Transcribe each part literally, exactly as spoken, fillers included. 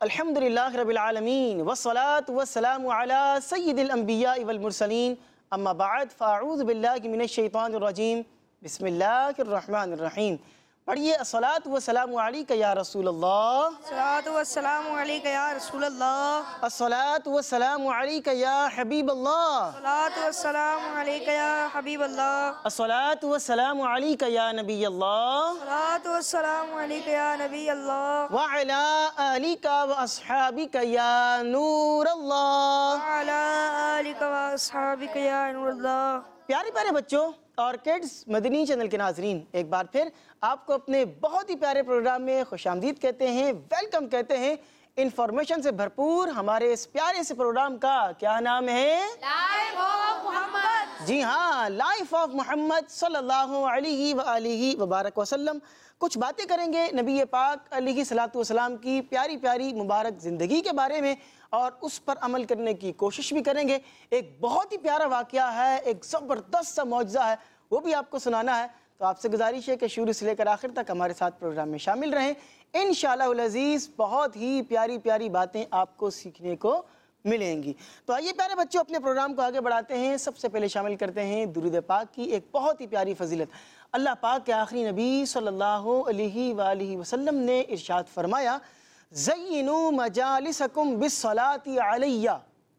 अल्हम्दुलिल्लाहि रब्बिल आलमीन वस्सलातु वस्सलामु अला सय्यिदिल अंबिया वल मुरसलीन अम्मा बाद फ़अऊज़ु बिल्लाहि मिनश शैतानिर रजीम बिस्मिल्लाहिर रहमानिर रहीम। पढ़िए अस्सलातु वस्सलामु अलैका या रसूलल्लाह, अस्सलातु वस्सलामु अलैका या रसूलल्लाह, अस्सलातु वस्सलामु अलैका या हबीबल्लाह, अस्सलातु वस्सलामु अलैका या हबीबल्लाह, अस्सलातु वस्सलामु अलैका या नबियल्लाह अस्सलातु वस्सलामु अलैका या नबीअल्लाह, व अला आलिका व अस्हाबिका या नूरल्लाह। व अला आलिका व अस्हाबिका या नूरल्लाह। प्यारे प्यारे बच्चों और किड्स मदनी चैनल के नाजरीन, एक बार फिर आपको अपने बहुत ही प्यारे प्रोग्राम में खुशामदीद कहते हैं, वेलकम कहते हैं। इंफॉर्मेशन से भरपूर हमारे इस प्यारे से प्रोग्राम का क्या नाम है? Life of Mohammad. जी हाँ, लाइफ ऑफ मोहम्मद सल्लल्लाहु अलैहि व आलिहि व बारक वसल्लम। कुछ बातें करेंगे नबी पाक अलैहि सलातु वसलाम की प्यारी प्यारी मुबारक ज़िंदगी के बारे में और उस पर अमल करने की कोशिश भी करेंगे। एक बहुत ही प्यारा वाक़या है, एक ज़बरदस्त सा मौजज़ा है, वो भी आपको सुनाना है। तो आपसे गुजारिश है कि शुरू से लेकर आखिर तक हमारे साथ प्रोग्राम में शामिल रहें। इंशाअल्लाहुल अज़ीज़ बहुत ही प्यारी प्यारी बातें आपको सीखने को मिलेंगी। तो आइए प्यारे बच्चों, अपने प्रोग्राम को आगे बढ़ाते हैं। सबसे पहले शामिल करते हैं दुरूद पाक की एक बहुत ही प्यारी फजीलत। अल्लाह पाक के आखिरी नबी सल्लल्लाहु अलैहि वालिहि वसल्लम ने इरशाद फरमाया, ज़य्यिनू मजालिसकुम बिस्सलाति अलैया।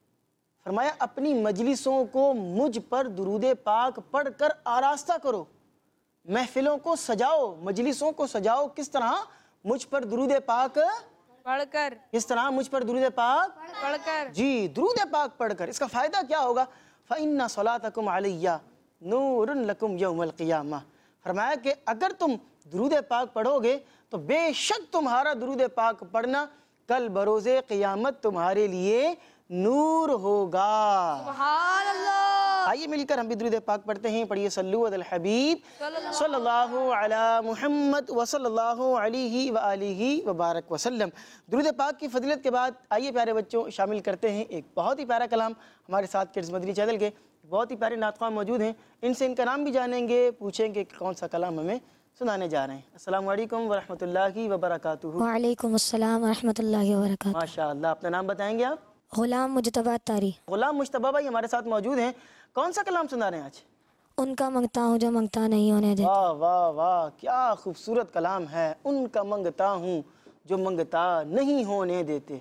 फरमाया अपनी मजलिसों को मुझ पर दुरूद पाक पढ़कर आरास्ता करो, महफिलों को सजाओ, मजलिसों को सजाओ। किस तरह? मुझ पर दुरूद पाक पढ़कर। किस तरह? मुझ पर दुरूद पाक पढ़कर। जी, दुरूद पाक पढ़कर। इसका फ़ायदा क्या होगा? फ़इन्ना सलातकुम अलैया नूरुन लकुम यौमल क़ियामा। फरमाया कि अगर तुम दुरूद पाक पढ़ोगे तो बेशक तुम्हारा दुरूद पाक पढ़ना कल बरोज़े क़ियामत तुम्हारे लिए नूर होगा। सुभान अल्लाह। आइए मिलकर हम भी दुरूद पाक पढ़ते हैं। पढ़िए सल्लु अलल हबीब सल्लल्लाहु अला मुहम्मद व सल्लल्लाहु अलैहि व आलिहि व बारक वसल्लम। दुरूद पाक की फजीलत के बाद आइए प्यारे बच्चों शामिल करते हैं एक बहुत ही प्यारा कलाम। हमारे साथ किड्स मदनी चैनल के बहुत ही प्यारे नातख़्वाह मौजूद हैं, इनसे इनका नाम भी जानेंगे, पूछेंगे कि कौन सा कलाम हमें सुनाने जा रहे हैं। अस्सलामु अलैकुम व रहमतुल्लाहि व बरकातुहू। व अलैकुम अस्सलाम व रहमतुल्लाहि व बरकातुहू। माशाअल्लाह। अपना नाम बताएंगे आप? गुलाम मुज्तबा तारी। गुलाम मुज्तबा भाई हमारे साथ मौजूद हैं। कौन सा कलाम सुना रहे हैं आज? उनका मंगता हूँ जो मंगता नहीं होने देते। वाह वाह वाह, क्या खूबसूरत कलाम है। उनका मंगता हूँ जो मंगता नहीं होने देते।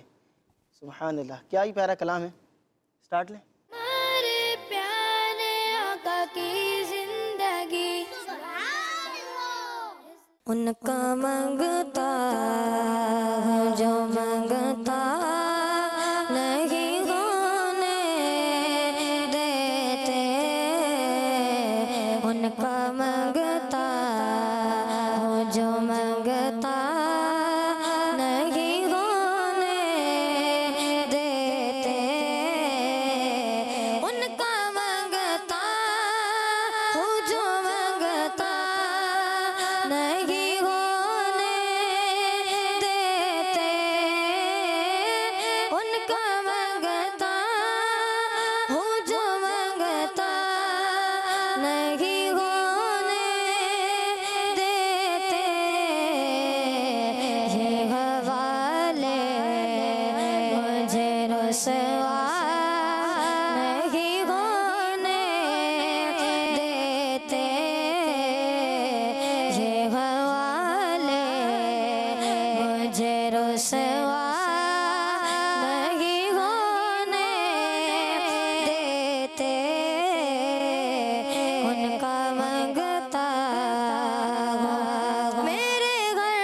सुभान अल्लाह, क्या ही प्यारा कलाम है। स्टार्ट लें। हमारे प्यारे आका की जिंदगी उनका मंगता हूँ जो मंगता नहीं होने देते। उनका मंगता हूँ जो मंगता नहीं होने देते। उनका मंगता हूँ जो मंगता नहीं होने देते। उनका मंगता हूँ जो मंगता नहीं होने देते। ये हवाले मुझे रुसवा नहीं होने देते। ये हवाले मुझे रुसवा नहीं होने देते। उनका मंगता हूँ। मेरे घर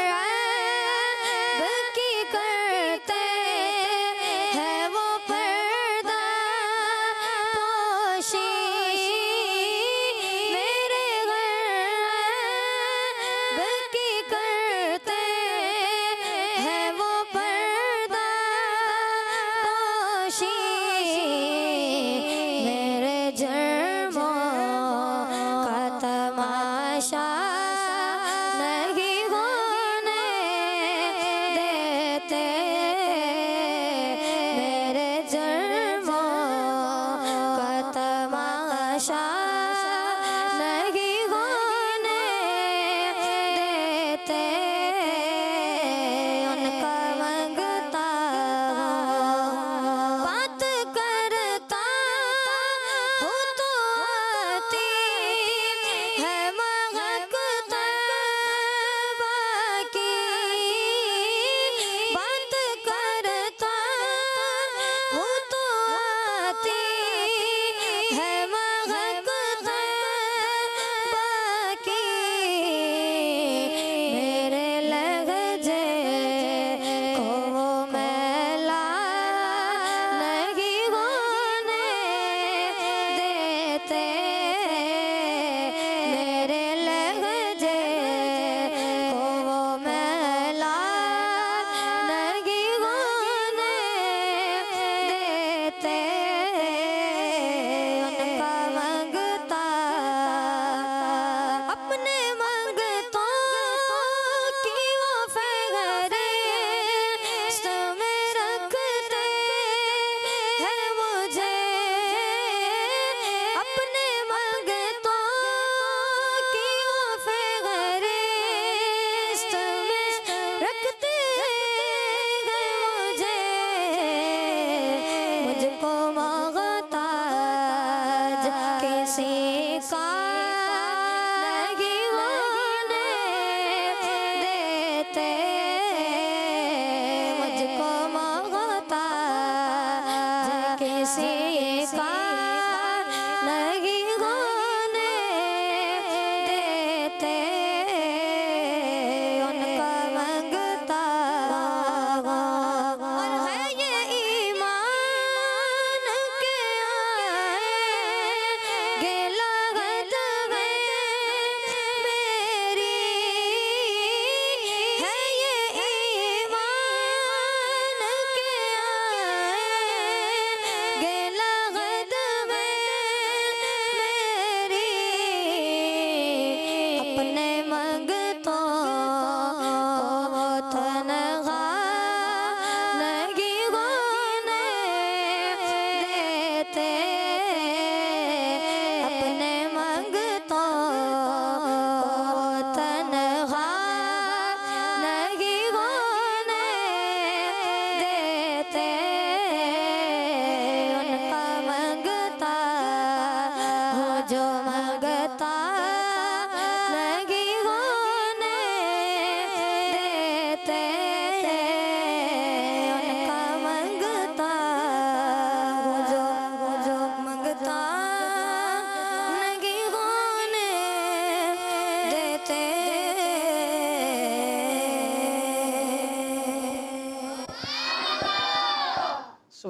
ऐब की करते हैं वो पर्दा पोशी। मेरे घर ऐब की करते हैं वो पर्दा पोशी। मेरे जर्मों का तमाशा नहीं होने देते। मेरे जर्मों का तमाशा नहीं होने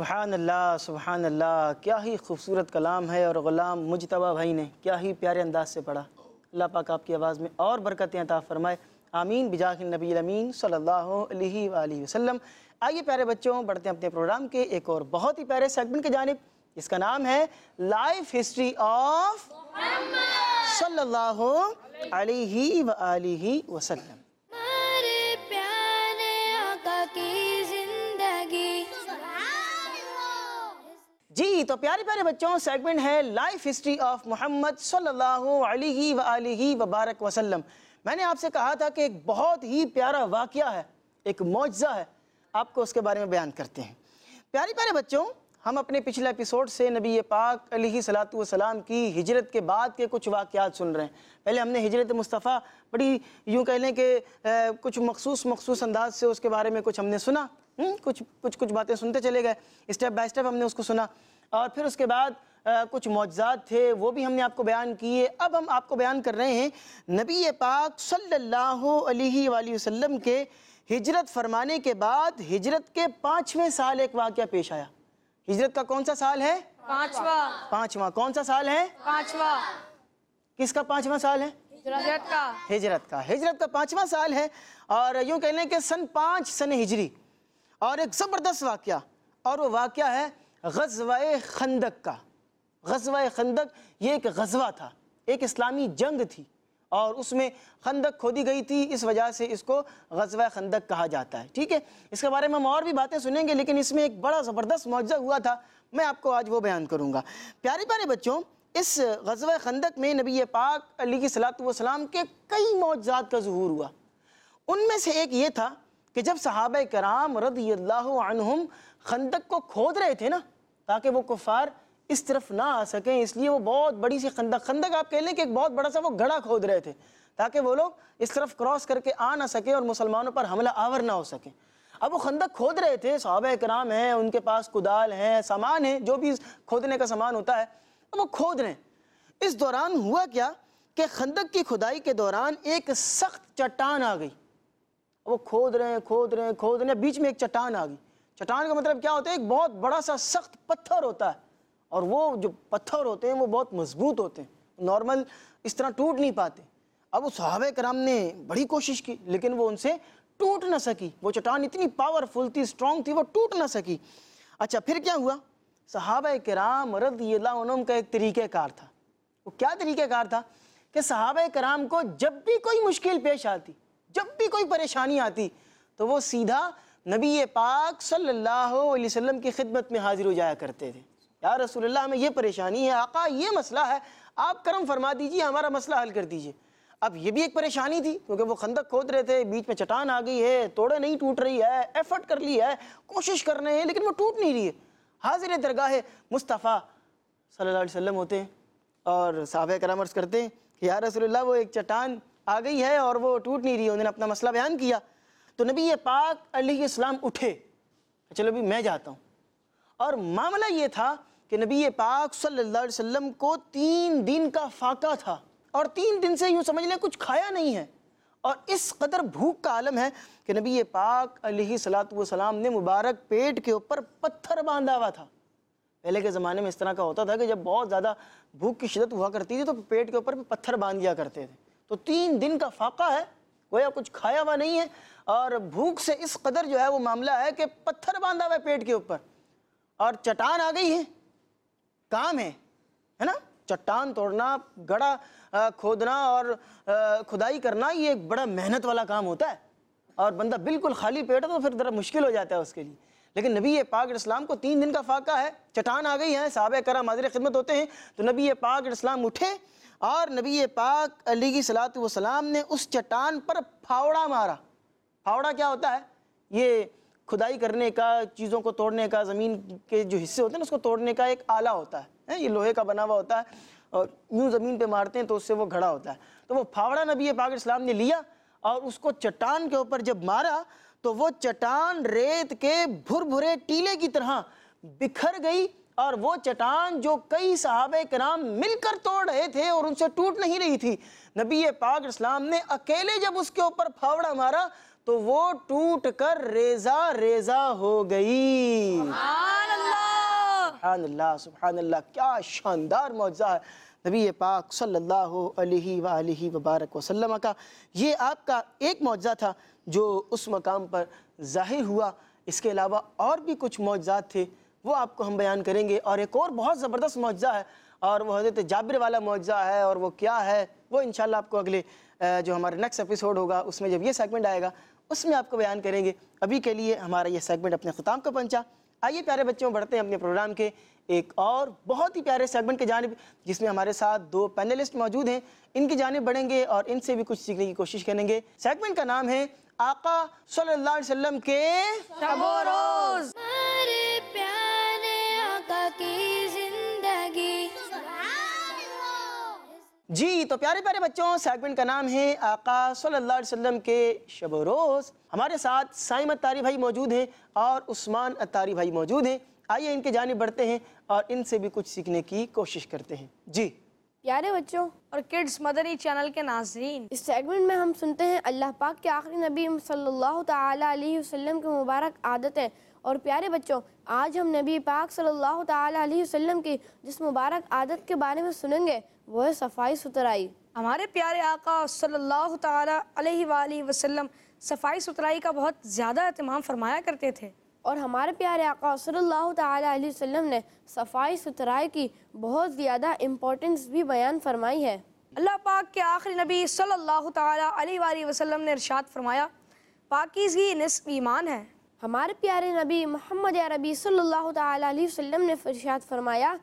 सुभान अल्लाह, सुभान अल्लाह, क्या ही खूबसूरत कलाम है और ग़ुलाम मुजतबा भाई ने क्या ही प्यारे अंदाज से पढ़ा। अल्लाह पाक आपकी आवाज़ में और बरकतें अता फरमाए, आमीन बिजाहिन नबी अमीन सल्लल्लाहु अलैहि वालैहि वसल्लम। आइए प्यारे बच्चों, बढ़ते हैं अपने प्रोग्राम के एक और बहुत ही प्यारे सेगमेंट की जानिब, इसका नाम है लाइफ हिस्ट्री ऑफ सल्लल्लाहु अलैहि वालैहि वसल्लम। हमारे प्यारे आका की जिंदगी। जी तो प्यारे प्यारे बच्चों, सेगमेंट है लाइफ हिस्ट्री ऑफ मोहम्मद सल्लल्लाहु अलैहि वालैहि वबारक वसल्लम। मैंने आपसे कहा था कि एक बहुत ही प्यारा वाक़या है, एक मौजज़ा है, आपको उसके बारे में बयान करते हैं। प्यारे प्यारे बच्चों, हम अपने पिछले एपिसोड से नबी पाक अलैहि सलातु व सलाम की हिजरत के बाद के कुछ वाक़यात सुन रहे हैं। पहले हमने हिजरत मुस्तफ़ा बड़ी यूँ कह लें कि कुछ मखसूस मखसूस अंदाज से उसके बारे में कुछ हमने सुना, हुँ? कुछ कुछ कुछ बातें सुनते चले गए, स्टेप बाय स्टेप हमने उसको सुना। और फिर उसके बाद आ, कुछ मौजज़ात थे, वो भी हमने आपको बयान किए। अब हम आपको बयान कर रहे हैं नबी पाक सल्लल्लाहु अलैहि वसल्लम के हिजरत फरमाने के बाद हिजरत के पाँचवें साल एक वाक़या पेश आया। हिजरत का कौन सा साल है? पांचवा। पाँचवा। कौन सा साल है? पांचवा। किसका पाँचवा साल है? हिजरत का। हिजरत का। हिजरत का पाँचवा साल है और यूँ कह लें कि सन पाँच सन हिजरी। और एक ज़बरदस्त वाक़या, और वो वाक़या है ग़ज़वा खंदक का। ग़ज़वा खंदक ये एक ग़ज़वा था, एक इस्लामी जंग थी और उसमें खंदक खोदी गई थी, इस वजह से इसको ग़ज़वा खंदक कहा जाता है। ठीक है, इसके बारे में हम और भी बातें सुनेंगे, लेकिन इसमें एक बड़ा ज़बरदस्त मौजज़ा हुआ था, मैं आपको आज वो बयान करूँगा। प्यारे प्यारे बच्चों, इस ग़ज़वा खंदक में नबी पाक अलैहिस्सलातु वस्सलाम के कई मौजज़ात का ज़ुहूर हुआ। उनमें से एक ये था कि जब सहाबा कराम रज़ियल्लाहु अन्हुम खंदक को खोद रहे थे ना, ताकि वो कुफ़ार इस तरफ ना आ सकें, इसलिए वो बहुत बड़ी सी खंदक खंदक आप कह लें कि एक बहुत बड़ा सा वो गड्ढा खोद रहे थे, ताकि वो लोग इस तरफ क्रॉस करके आ ना सके और मुसलमानों पर हमला आवर ना हो सके। अब वो खंदक खोद रहे थे, सहाबा कराम हैं, उनके पास कुदाल हैं, सामान है, जो भी खोदने का सामान होता है, अब वो खोद रहे हैं। इस दौरान हुआ क्या कि खंदक की खुदाई के दौरान एक सख्त चट्टान आ गई। वो खोद रहे हैं खोद रहे हैं खोद रहे हैं बीच में एक चट्टान आ गई। चट्टान का मतलब क्या होता है? एक बहुत बड़ा सा सख्त पत्थर होता है, और वो जो पत्थर होते हैं वो बहुत मजबूत होते हैं, नॉर्मल इस तरह टूट नहीं पाते। अब उस सहाबे कराम ने बड़ी कोशिश की, लेकिन वो उनसे टूट ना सकी। वो चट्टान इतनी पावरफुल थी, स्ट्रॉन्ग थी, वो टूट ना सकी। अच्छा, फिर क्या हुआ? सहाबा कराम रज़ियल्लाहु अन्हुम का एक तरीक़ेकार था। वो क्या तरीक़ेकार था कि सहाबा कराम को जब भी कोई मुश्किल पेश आती, जब भी कोई परेशानी आती, तो वो सीधा नबी पाक सल्लल्लाहु अलैहि वसल्लम की खिदमत में हाजिर हो जाया करते थे। या रसूलुल्लाह, हमें ये परेशानी है, आका ये मसला है, आप करम फरमा दीजिए, हमारा मसला हल कर दीजिए। अब ये भी एक परेशानी थी, क्योंकि वो खंदक खोद रहे थे, बीच में चट्टान आ गई है, तोड़े नहीं टूट रही है, एफर्ट कर ली है, कोशिश कर रहे हैं, लेकिन वो टूट नहीं रही है। हाजिर दरगाह मुस्तफ़ा सल्लल्लाहु अलैहि वसल्लम होते हैं और सहाबा कराम अर्ज़ करते हैं कि या रसूलुल्लाह, वो एक चट्टान आ गई है और वो टूट नहीं रही है। उन्होंने अपना मसला बयान किया, तो नबी पाक अलैहिस्सलाम उठे, चलो अभी मैं जाता हूँ। और मामला ये था कि नबी पाक सल्लल्लाहु अलैहि वसल्लम को तीन दिन का फाका था, और तीन दिन से यूँ समझ लें कुछ खाया नहीं है, और इस कदर भूख का आलम है कि नबी पाक अलैहिस्सलातु वस्सलाम ने मुबारक पेट के ऊपर पत्थर बांधा हुआ था। पहले के ज़माने में इस तरह का होता था कि जब बहुत ज़्यादा भूख की शिद्दत हुआ करती थी तो पेट के ऊपर पत्थर बांध दिया करते थे। तो तीन दिन का फाका है, गोया कुछ खाया हुआ नहीं है, और भूख से इस कदर जो है वो मामला है कि पत्थर बांधा हुआ है पेट के ऊपर, और चट्टान आ गई है, काम है है ना। चट्टान तोड़ना, गड़ा खोदना और खुदाई करना, ये एक बड़ा मेहनत वाला काम होता है, और बंदा बिल्कुल खाली पेट है तो फिर ज़रा मुश्किल हो जाता है उसके लिए। लेकिन नबी पाक इस्लाम को तीन दिन का फाका है, चट्टान आ गई है, सहाबा कराम हाज़िर खिदमत होते हैं। तो नबी पाक इस्लाम उठे और नबी पाक अलैहिस्सलातु वस्सलाम ने उस चट्टान पर फावड़ा मारा। फावड़ा क्या होता है? ये खुदाई करने का, चीज़ों को तोड़ने का, ज़मीन के जो हिस्से होते हैं ना उसको तोड़ने का एक आला होता है, है? ये लोहे का बना हुआ होता है, और यूँ ज़मीन पे मारते हैं तो उससे वो घड़ा होता है। तो वो फावड़ा नबी पाक इस्लाम ने लिया और उसको चट्टान के ऊपर जब मारा तो वो चट्टान रेत के भुरभुरे टीले की तरह बिखर गई, और वो चट्टान जो कई सहाबे कराम मिलकर तोड़ रहे थे और उनसे टूट नहीं रही थी, नबी पाक इस्लाम ने अकेले जब उसके ऊपर फावड़ा मारा तो वो टूट कर रेजा रेजा हो गई। सुभान अल्लाह। सुभान अल्लाह, सुभान अल्लाह, क्या शानदार मौजज़ा है नबी पाक सल्लल्लाहु अलैहि वालिहि वबारक वसल्लम का। ये आपका एक मौजज़ा था जो उस मकाम पर ज़ाहिर हुआ। इसके अलावा और भी कुछ मौजज़ात थे, वो आपको हम बयान करेंगे। और एक और बहुत ज़बरदस्त मौजज़ा है और वो हज़रत जाबिर वाला मौजज़ा है, और वो क्या है वो इंशाल्लाह आपको अगले जो हमारा नेक्स्ट एपिसोड होगा उसमें जब ये सेगमेंट आएगा उसमें आपको बयान करेंगे। अभी के लिए हमारा ये सेगमेंट अपने ख़िताम को पहुँचा। आइए प्यारे बच्चों, बढ़ते हैं अपने प्रोग्राम के एक और बहुत ही प्यारे सेगमेंट के जानिब, जिसमें हमारे साथ दो पैनलिस्ट मौजूद हैं। इनकी जानिब बढ़ेंगे और इनसे भी कुछ सीखने की कोशिश करेंगे। सेगमेंट का नाम है आका सल्लल्लाहु अलैहि वसल्लम के शबो रोज। हमारे प्यारे आका की जिंदगी। जी तो प्यारे प्यारे बच्चों, सेगमेंट का नाम है आका सल्लल्लाहु अलैहि वसल्लम के शब रोज़। हमारे साथ साइम अत्तारी भाई मौजूद हैं और उस्मान अत्तारी भाई मौजूद हैं। आइए इनके जानिब बढ़ते हैं और इनसे भी कुछ सीखने की कोशिश करते हैं। जी प्यारे बच्चों और किड्स मदनी चैनल के नाज़रीन, इस सेगमेंट में हम सुनते हैं अल्लाह पाक के आखिरी नबी सल्लल्लाहु ताला अलैहि वसल्लम की मुबारक आदतें। और प्यारे बच्चों, आज हम नबी पाक सल्लल्लाहु ताला अलैहि वसल्लम की जिस मुबारक आदत के बारे में सुनेंगे वो है सफाई सुथराई। हमारे प्यारे आका सल्लल्लाहु ताला अलैहि वाली वसल्लम सफाई सुथराई का बहुत ज़्यादा एहतमाम फरमाया करते थे। और हमारे प्यारे आका सल्लल्लाहु ताला अलैहि वसल्लम ने सफाई सुथराई की बहुत ज़्यादा इम्पोर्टेंस भी बयान फरमाई है। अल्लाह पाक के आखिरी नबी सल्लल्लाहु ताला अलैहि वाली वसल्लम ने इरशाद फरमाया, पाकीज़गी निस्फ़ ईमान है। हमारे प्यारे नबी मोहम्मद अरबी सल्लल्लाहु ताला अलैहि वसल्लम ने इरशाद फरमाया,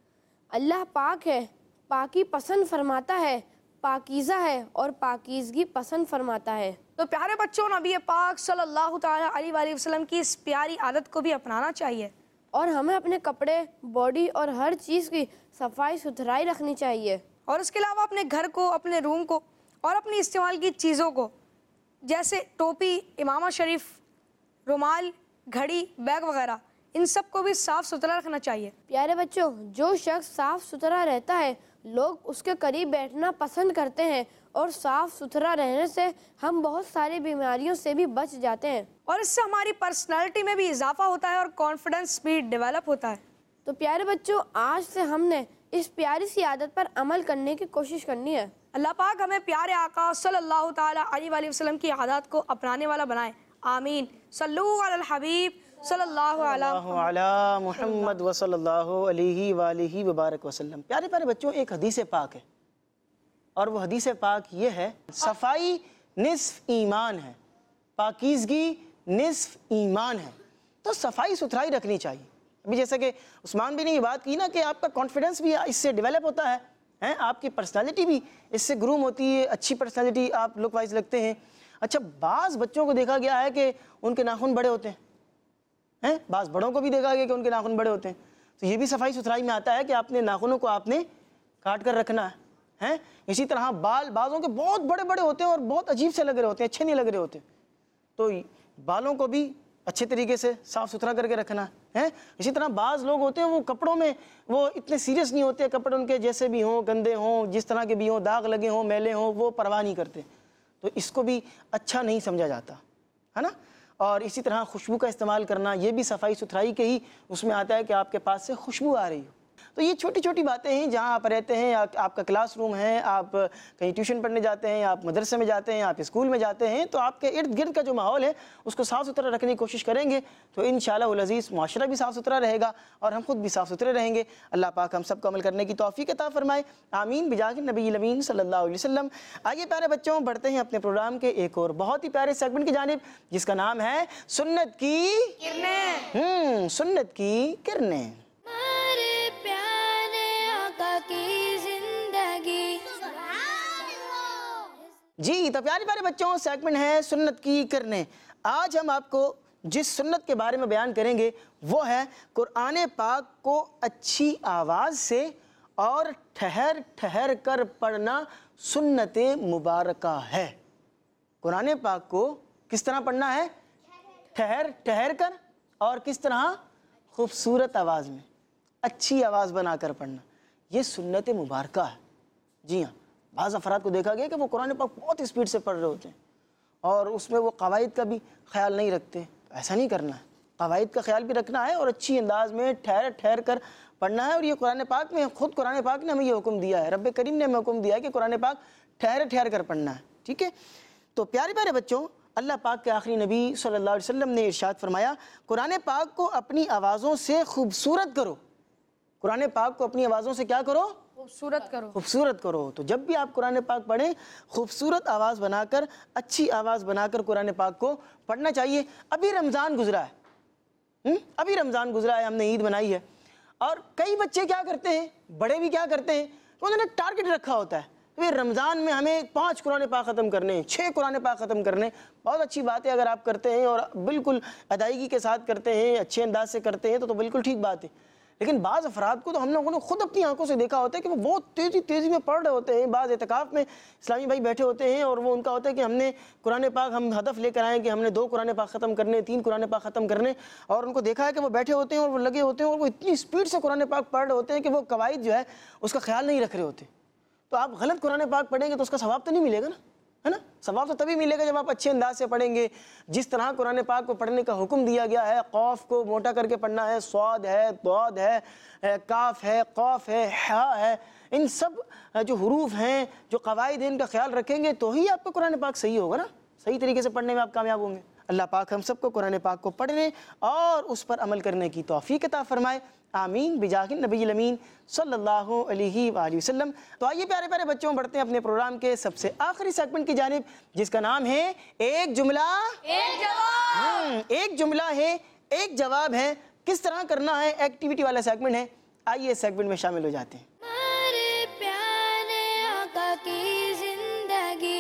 अल्लाह पाक है, पाकी पसंद फरमाता है, पाकीज़ा है और पाकीज़गी पसंद फरमाता है। तो प्यारे बच्चों, नबी पाक सल्लल्लाहु ताला अलैहि वाली वसल्लम की इस प्यारी आदत को भी अपनाना चाहिए और हमें अपने कपड़े, बॉडी और हर चीज़ की सफाई सुथराई रखनी चाहिए। और इसके अलावा अपने घर को, अपने रूम को और अपनी इस्तेमाल की चीज़ों को जैसे टोपी, इमामा शरीफ, रुमाल, घड़ी, बैग वगैरह, इन सब को भी साफ़ सुथरा रखना चाहिए। प्यारे बच्चों, जो शख्स साफ़ सुथरा रहता है लोग उसके करीब बैठना पसंद करते हैं और साफ़ सुथरा रहने से हम बहुत सारी बीमारियों से भी बच जाते हैं और इससे हमारी पर्सनैलिटी में भी इजाफा होता है और कॉन्फिडेंस भी डेवलप होता है। तो प्यारे बच्चों, आज से हमने इस प्यारी सी आदत पर अमल करने की कोशिश करनी है। अल्लाह पाक हमें प्यारे आका सल्लल्लाहु ताला अलैहि वसल्लम की आदत को अपनाने वाला बनाए। आमीन। सल्लु अलल हबीब सल्लल्लाहु अला मुहम्मद व सल्लल्लाहु अलैहि वालिहि वबारक वसल्लम। प्यारे प्यारे बच्चों, एक हदीस पाक है और वो हदीस पाक ये है, सफाई निस्फ ईमान है, पाकीज़गी निस्फ ईमान है। तो सफाई सुथराई रखनी चाहिए। अभी जैसे कि उस्मान भी ने ये बात की ना कि आपका कॉन्फिडेंस भी इससे डेवलप होता है, हैं आपकी पर्सनालिटी भी इससे ग्रूम होती है, अच्छी पर्सनालिटी आप लुक वाइज लगते हैं। अच्छा, बाज़ बच्चों को देखा गया है कि उनके नाखून बड़े होते हैं, हैं बाज़ बड़ों को भी देखा गया कि उनके नाखून बड़े होते हैं। तो ये भी सफाई सुथराई में आता है कि अपने नाखूनों को आपने काट कर रखना है, हैं। इसी तरह बाल बाज़ों के बहुत बड़े बड़े होते हैं और बहुत अजीब से लग रहे होते हैं, अच्छे नहीं लग रहे होते, तो बालों को भी अच्छे तरीके से साफ़ सुथरा करके रखना है। इसी तरह बाज़ लोग होते हैं वो कपड़ों में वो इतने सीरियस नहीं होते, कपड़े उनके जैसे भी हों, गंदे हों, जिस तरह के भी हों, दाग लगे हों, मैले हों, वो परवाह नहीं करते। तो इसको भी अच्छा नहीं समझा जाता है ना। और इसी तरह खुशबू का इस्तेमाल करना, ये भी सफाई सुथराई के ही उसमें आता है कि आपके पास से खुशबू आ रही हो। तो ये छोटी छोटी बातें हैं, जहाँ आप रहते हैं, या आपका क्लासरूम है, आप कहीं ट्यूशन पढ़ने जाते हैं, आप मदरसे में जाते हैं, आप स्कूल में जाते हैं, तो आपके इर्द गिर्द का जो माहौल है उसको साफ़ सुथरा रखने की कोशिश करेंगे तो इंशाअल्लाह उल अज़ीज़ माशरा भी साफ़ सुथरा रहेगा और हम खुद भी साफ़ सुथरे रहेंगे। अल्लाह पाक हम सबको अमल करने की तौफ़ीक़ अता फ़रमाए। आमीन बिजाहि नबी अमीन सल्लल्लाहु अलैहि वसल्लम। आइए प्यारे बच्चों, बढ़ते हैं अपने प्रोग्राम के एक और बहुत ही प्यारे सेगमेंट की जानिब, जिसका नाम है सुन्नत की किरणें। हम्म सुन्नत की किरणें। हमारे प्यारे आका की जिंदगी। जी तो प्यारे प्यारे बच्चों, सेगमेंट है सुन्नत की किरणें। आज हम आपको जिस सुन्नत के बारे में बयान करेंगे वो है कुरान पाक को अच्छी आवाज़ से और ठहर ठहर कर पढ़ना सुन्नत मुबारका है। कुरान पाक को किस तरह पढ़ना है? ठहर ठहर कर और किस तरह? खूबसूरत आवाज़ में, अच्छी आवाज़ बनाकर पढ़ना, ये सुन्नत मुबारका है। जी हाँ, बाज़ अफराद को देखा गया कि वो कुरान पाक बहुत स्पीड से पढ़ रहे होते हैं और उसमें वो कवायद का भी ख्याल नहीं रखते। ऐसा नहीं करना है, कवायद का ख्याल भी रखना है और अच्छी अंदाज में ठहर ठहर कर पढ़ना है। और ये कुरान पाक में, खुद कुरान पाक ने हमें ये हुक्म दिया है, रब्बे करीम ने हमें हुक्म दिया है कि कुरान पाक ठहर ठहर कर पढ़ना है। ठीक है, तो प्यारे प्यारे बच्चों, अल्लाह पाक के आखिरी नबी सल्लल्लाहु अलैहि वसल्लम ने इरशाद फरमाया, कुरान पाक को अपनी आवाज़ों से खूबसूरत करो। कुरान पाक को अपनी आवाज़ों से क्या करो? खूबसूरत करो। खूबसूरत करो। तो जब भी आप कुरान पाक पढ़ें, खूबसूरत आवाज़ बनाकर, अच्छी आवाज़ बनाकर कुरान पाक को पढ़ना चाहिए। अभी रमज़ान गुजरा है, हुँ? अभी रमज़ान गुजरा है, हमने ईद मनाई है, और कई बच्चे क्या करते हैं, बड़े भी क्या करते हैं, उन्होंने टारगेट रखा होता है, फिर रमज़ान में हमें पाँच कुरान पाक ख़त्म करने हैं, छः कुरान पाक ख़त्म करने। बहुत अच्छी बात है, अगर आप करते हैं और बिल्कुल अदायगी के साथ करते हैं, अच्छे अंदाज से करते हैं, तो, तो बिल्कुल ठीक बात है। लेकिन बाज़ अफराद को तो हम लोगों ने खुद अपनी आंखों से देखा होता है कि वो बहुत तेज़ी तेज़ी में पढ़ रहे होते हैं। बाज़ एतकाफ़ में इस्लामी भाई बैठे होते हैं और वो उनका होता है कि हमने कुरान पाक, हम हदफ लेकर आए कि हमने दो कुरान पाक ख़त्म करने, तीन कुरान पाक ख़त्म करने, और उनको देखा है कि वो बैठे होते हैं और वो लगे होते हैं और वो इतनी स्पीड से कुरान पाक पढ़ रहे होते हैं कि वो कवायद जो है उसका ख्याल नहीं रख रहे होते। तो आप गलत कुरान पाक पढ़ेंगे तो उसका सवाब तो नहीं मिलेगा ना, है ना। सवाब तो तभी मिलेगा जब आप अच्छे अंदाज से पढ़ेंगे। जिस तरह कुरान पाक को पढ़ने का हुक्म दिया गया है, क़ाफ को मोटा करके पढ़ना है, स्वाद है, दाद है, काफ है, क़ाफ है, हा है, इन सब जो हुरूफ हैं, जो कवायद हैं, इनका ख्याल रखेंगे तो ही आपका कुरान पाक सही होगा ना, सही तरीके से पढ़ने में आप कामयाब होंगे। अल्लाह पाक हम सबको कुरान पाक को पढ़ने और उस पर अमल करने की तौफीक अता फरमाए। आमीन बिजाहिन नबील अमीन सल्लल्लाहु अलैहि वसल्लम। तो आइए प्यारे प्यारे बच्चों, बढ़ते हैं अपने प्रोग्राम के सबसे आखिरी सेगमेंट की जानिब, जिसका नाम है एक जुमला एक जवाब। एक जुमला है, एक जवाब है। किस तरह करना है, एक्टिविटी वाला सेगमेंट है। आइए सेगमेंट में शामिल हो जाते हैं। हमारे प्यारे आका की जिंदगी।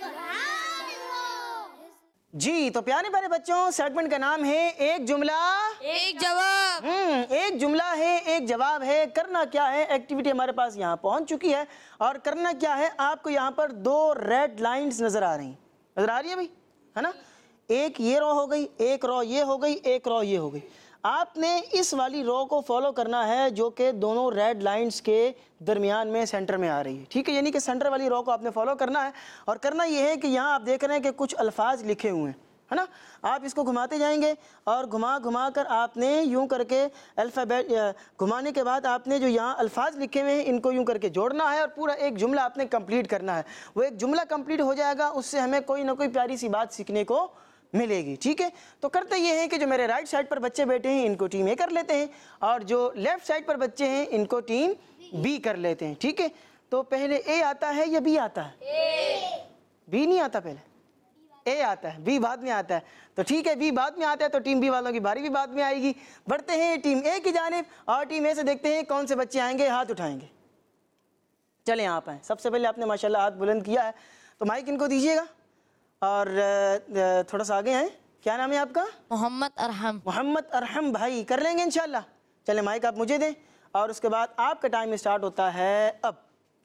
जी, तो प्यारे प्यारे बच्चों, सेगमेंट का नाम है एक जुमला एक जवाब। हम्म एक जुमला है, एक जवाब है। करना क्या है, एक्टिविटी हमारे पास यहाँ पहुँच चुकी है, और करना क्या है, आपको यहाँ पर दो रेड लाइंस नज़र आ रही हैं, नज़र आ रही है भाई, है ना। एक ये रो हो गई, एक रो ये हो गई, एक रो ये हो गई। आपने इस वाली रो को फॉलो करना है जो कि दोनों रेड लाइंस के दरमियान में सेंटर में आ रही है। ठीक है, यानी कि सेंटर वाली रो को आपने फॉलो करना है। और करना ये है कि यहाँ आप देख रहे हैं कि कुछ अल्फाज लिखे हुए हैं, है ना। आप इसको घुमाते जाएंगे और घुमा घुमा कर आपने यूं करके अल्फ़ाबेट घुमाने के बाद आपने जो यहाँ अल्फाज लिखे हुए हैं इनको यूं करके जोड़ना है और पूरा एक जुमला आपने कंप्लीट करना है। वो एक जुमला कंप्लीट हो जाएगा, उससे हमें कोई ना कोई प्यारी सी बात सीखने को मिलेगी। ठीक है, तो करते ये हैं कि जो मेरे राइट साइड पर बच्चे बैठे हैं इनको टीम ए कर लेते हैं, और जो लेफ्ट साइड पर बच्चे हैं इनको टीम बी कर लेते हैं। ठीक है, तो पहले ए आता है या बी आता है? बी नहीं आता, पहले ए आता है, बी बाद में आता है। तो ठीक है, बी बाद में आता है तो टीम बी वालों की बारी भी बाद में आएगी। बढ़ते हैं टीम ए की जानिब, और टीम ए से देखते हैं कौन से बच्चे आएंगे, हाथ उठाएंगे। चलें आप आएँ। सबसे पहले आपने माशाल्लाह हाथ बुलंद किया है, तो माइक इनको दीजिएगा और थोड़ा सा आगे आए। क्या नाम है आपका? मोहम्मद अरहम। मोहम्मद अरहम भाई, कर लेंगे इंशाल्लाह। चलें माइक आप मुझे दें, और उसके बाद आपका टाइम स्टार्ट होता है अब।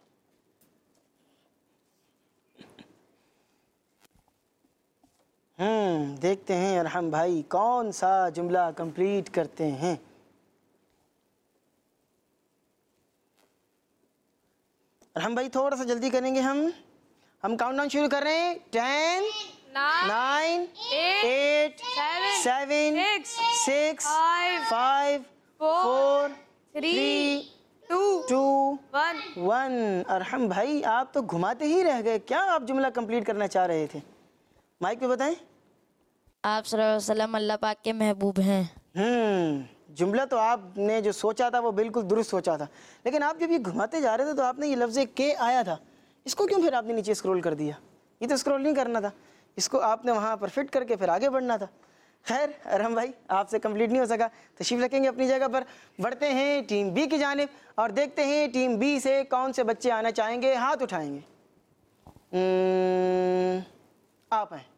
हम्म देखते हैं अरहम भाई कौन सा जुमला कंप्लीट करते हैं। अरहम भाई थोड़ा सा जल्दी करेंगे हम हम काउंटडाउन शुरू कर रहे हैं। Ten, nine, eight, seven, six, five, four, three, two, one. One. Arham भाई आप तो घुमाते ही रह गए, क्या आप जुमला कंप्लीट करना चाह रहे थे? माइक पे बताएं। आप सल्लल्लाहु अलैहि वसल्लम अल्लाह पाक के महबूब हैं। हम्म जुमला तो आपने जो सोचा था वो बिल्कुल दुरुस्त सोचा था, लेकिन आप जब ये घुमाते जा रहे थे तो आपने ये लफ्ज़ के आया था, इसको क्यों फिर आपने नीचे स्क्रॉल कर दिया? ये तो स्क्रॉल नहीं करना था, इसको आपने वहाँ पर फिट करके फिर आगे बढ़ना था। खैर अरहम भाई आपसे कंप्लीट नहीं हो सका, तशरीफ़ रखेंगे अपनी जगह पर। बढ़ते हैं टीम बी की जानिब और देखते हैं टीम बी से कौन से बच्चे आना चाहेंगे, हाथ उठाएंगे। आप हैं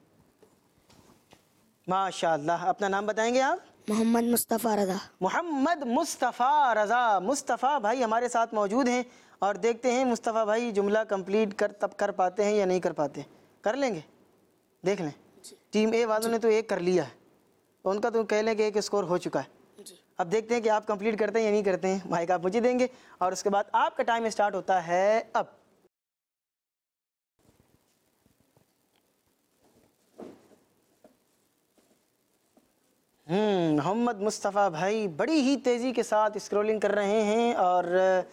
माशाअल्लाह। अपना नाम बताएंगे आप? मोहम्मद मुस्तफ़ा रज़ा। मोहम्मद मुस्तफ़ा रज़ा। मुस्तफ़ा भाई हमारे साथ मौजूद हैं और देखते हैं मुस्तफ़ा भाई जुमला कंप्लीट कर तब कर पाते हैं या नहीं कर पाते। कर लेंगे, देख लें। टीम ए वालों ने तो एक कर लिया है, तो उनका तो कह लें कि एक स्कोर हो चुका है। अब देखते हैं कि आप कंप्लीट करते हैं या नहीं करते हैं। माइक आप मुझे देंगे और उसके बाद आपका टाइम स्टार्ट होता है अब। मोहम्मद मुस्तफ़ा भाई बड़ी ही तेज़ी के साथ स्क्रॉलिंग कर रहे हैं और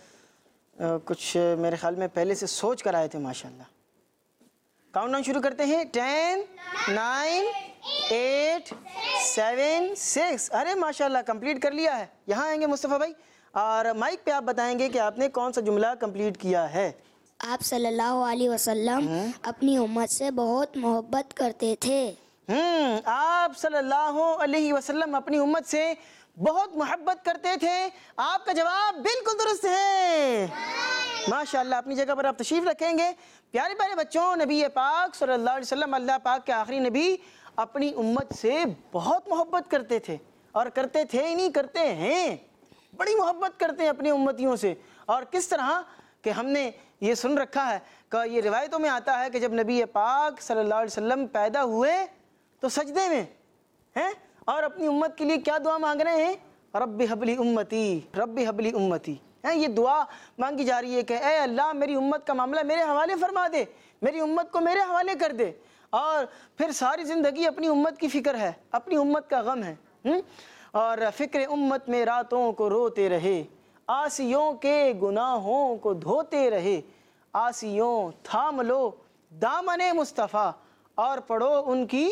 आ, कुछ मेरे ख्याल में पहले से सोच कर आए थे माशाल्लाह। काउंटडाउन शुरू करते हैं। Ten, nine, eight, seven, six. अरे माशाल्लाह कंप्लीट कर लिया है। यहाँ आएंगे मुस्तफ़ा भाई और माइक पे आप बताएंगे कि आपने कौन सा जुमला कंप्लीट किया है। आप सल्लल्लाहु अलैहि वसल्लम अपनी उम्मत से बहुत मोहब्बत करते थे। हम्म आप सल्लल्लाहु अलैहि वसल्लम अपनी उम्मत से बहुत मोहब्बत करते थे। आपका जवाब बिल्कुल दुरुस्त है माशाल्लाह। अपनी जगह पर आप तशरीफ़ रखेंगे। प्यारे प्यारे बच्चों, नबी पाक सल्लल्लाहु अलैहि वसल्लम अल्लाह पाक के आखिरी नबी अपनी उम्मत से बहुत मोहब्बत करते थे और करते थे ही नहीं करते हैं, बड़ी मोहब्बत करते हैं अपनी उम्मतियों से। और किस तरह कि हमने ये सुन रखा है कि ये रिवायतों में आता है कि जब नबी पाक सल्लल्लाहु अलैहि वसल्लम पैदा हुए तो सजदे में हैं और अपनी उम्मत के लिए क्या दुआ मांग रहे हैं, रब्बी हबली उम्मती, रब्बी हबली उम्मती। हैं ये दुआ मांगी जा रही है कि ए अल्लाह मेरी उम्मत का मामला मेरे हवाले फरमा दे, मेरी उम्मत को मेरे हवाले कर दे। और फिर सारी ज़िंदगी अपनी उम्मत की फ़िक्र है, अपनी उम्मत का गम है। हुँ? और फ़िक्र उम्मत में रातों को रोते रहे, आसियों के गुनाहों को धोते रहे, आसियों थाम लो दामने मुस्तफ़ा और पढ़ो उनकी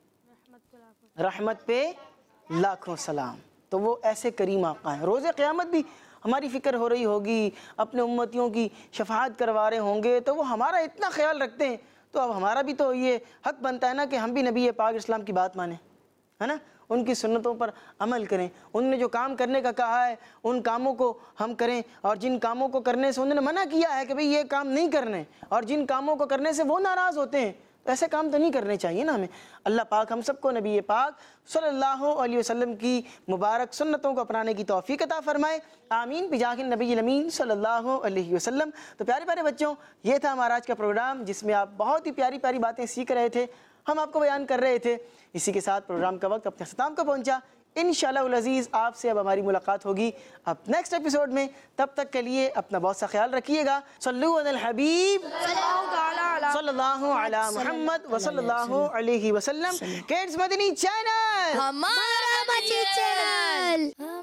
रहमत पे लाखों सलाम। तो वो ऐसे करीम आका हैं। रोज़े क़यामत भी हमारी फ़िक्र हो रही होगी, अपने उम्मतियों की शफाअत करवा रहे होंगे, तो वो हमारा इतना ख्याल रखते हैं। तो अब हमारा भी तो ये हक बनता है ना कि हम भी नबी पाक इस्लाम की बात माने, है ना, उनकी सुन्नतों पर अमल करें। उन्होंने जो काम करने का कहा है उन कामों को हम करें, और जिन कामों को करने से उन्होंने मना किया है कि भाई ये काम नहीं करने, और जिन कामों को करने से वो नाराज़ होते हैं, तो ऐसे काम तो नहीं करने चाहिए ना हमें। अल्लाह पाक हम सबको नबी पाक सल्लल्लाहु अलैहि वसल्लम की मुबारक सुन्नतों को अपनाने की तौफीक अता फरमाए। आमीन बिजाहिन नबी अमीन सल्लल्लाहु अलैहि वसल्लम। तो प्यारे प्यारे बच्चों, ये था हमारा आज का प्रोग्राम जिसमें आप बहुत ही प्यारी प्यारी बातें सीख रहे थे, हम आपको बयान कर रहे थे। इसी के साथ प्रोग्राम का वक्त अपने अख्ताम को पहुँचा। इंशाअल्लाह अज़ीज़ आपसे अब हमारी मुलाकात होगी अब नेक्स्ट एपिसोड में। तब तक के लिए अपना बहुत सा ख्याल रखिएगा। सल्लु अलल हबीब सल्लल्लाहु अला मुहम्मद व सल्लल्लाहु अलैहि वसल्लम। किड्स मदनी चैनल हमारा बच्ची चैनल।